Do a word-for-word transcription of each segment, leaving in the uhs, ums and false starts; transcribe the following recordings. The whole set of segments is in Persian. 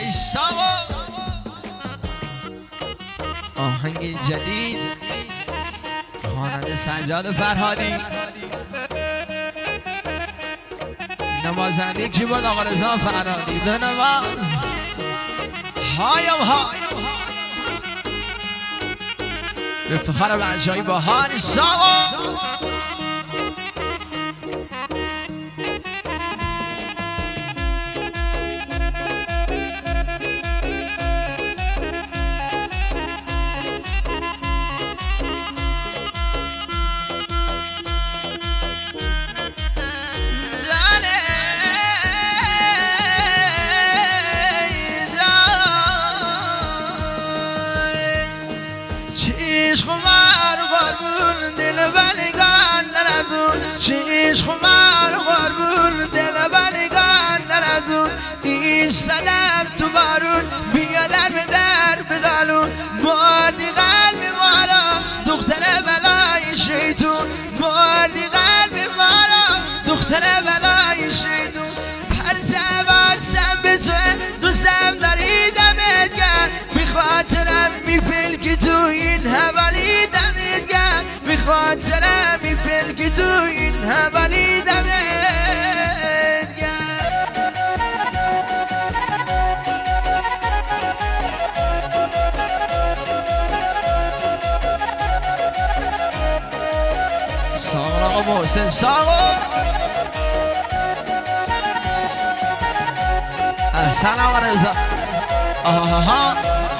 ای ساقا آهنگ جدید خواننده سجاد فرهادی، نوازنده کیبورد آقا رضا فرهادی. به نواز هایم ها به فخر بچه های باحال ساقا. عشق مار قربون دل بلگان نرزون، عشق مار قربون دل بلگان نرزون. ایستادم تو بارون بیادر به در بدالون، بردی قلب مارا دختر بلای شیطون، بردی قلب مارا دختر بلای شیطون. هر زبانسم به توه دوستم داری دمت گرد، بی خاطرم میپلکی تو این حوالی دمت گرد، بی خاطرم میپلکی تو این حوالی دمت گرد. ساقا آقا محسن ساقا احسن آقا رضا. آها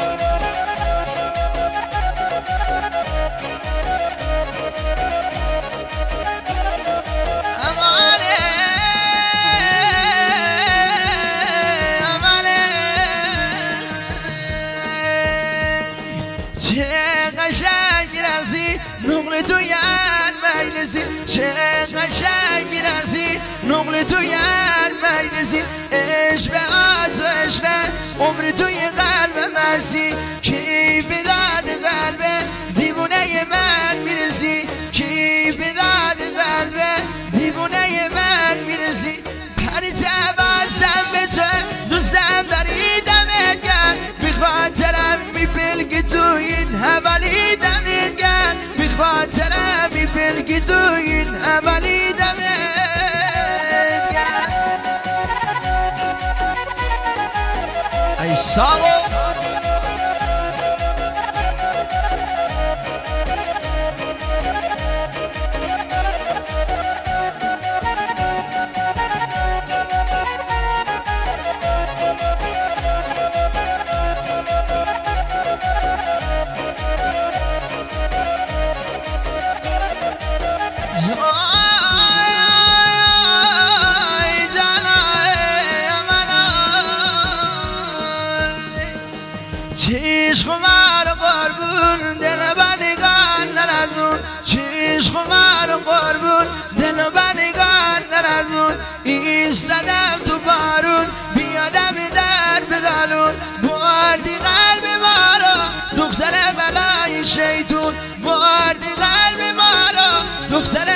چه قشنگ رقصی نقل تو یاد مجلسی، چه قشنگ رقصی نقل تو یاد مجلسی. عشق به آتو عشق عمر توی قلب مسی، کی به داد قلب دیوونه من میرسی، کی به داد قلب دیوونه من میرسی. هر جوازم به تو دوستم داری دمت گرد، بی خاطرم میپلکی تو این حوالی دمت گرد، بی خاطرم میپلکی تو این حوالی دمت گرد. ای ساقا عشق مار قربون دل بلگان نرزون، عشق مار قربون دل بلگان نرزون. ایستادم تو بارون بیادم در بدالون، بردی قلب مارا دختر بلای شیطون، بردی قلب مارا دختر